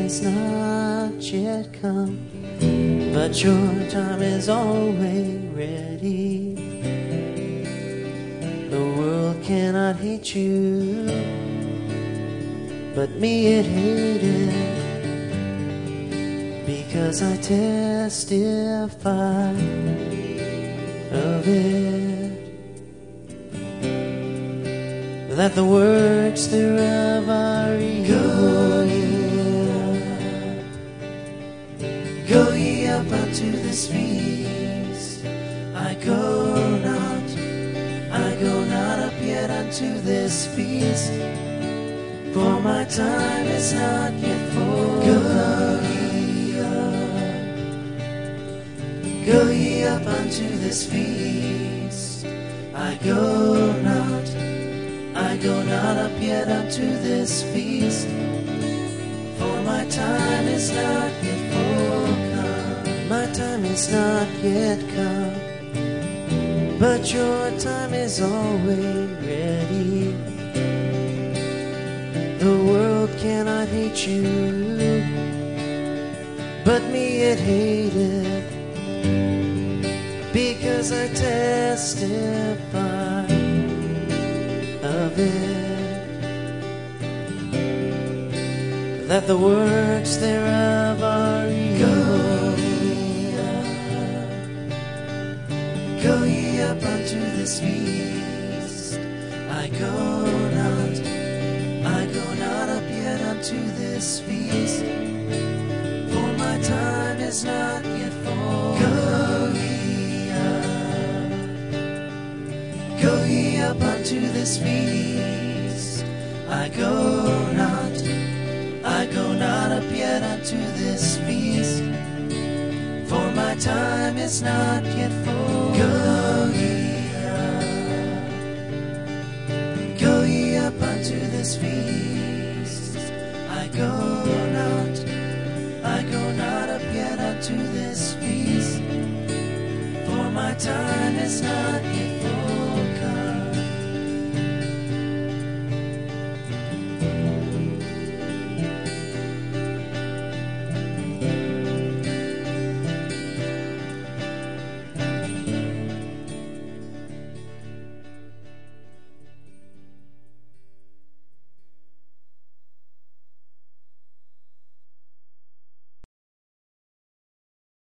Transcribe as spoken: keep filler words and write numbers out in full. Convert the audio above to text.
is not yet come, but your time is always ready. The world cannot hate you, but me it hated, because I testify of it, that the works thereof are evil. Go ye up unto this feast. I go not, I go not up yet unto this feast, for my time is not yet full. Go ye up, go ye up unto this feast. I go not, I go not up yet unto this feast, for my time is not yet full come. My time is not yet come, but your time is always ready. The world cannot hate you, but me it hated, because I testify of it, that the works thereof are evil. Go ye up unto this feast. I go not, I go not up yet unto this feast, for my time is not yet full. Go ye up, go ye up unto this feast. I go not, I go not up yet unto this feast, for my time is not yet full.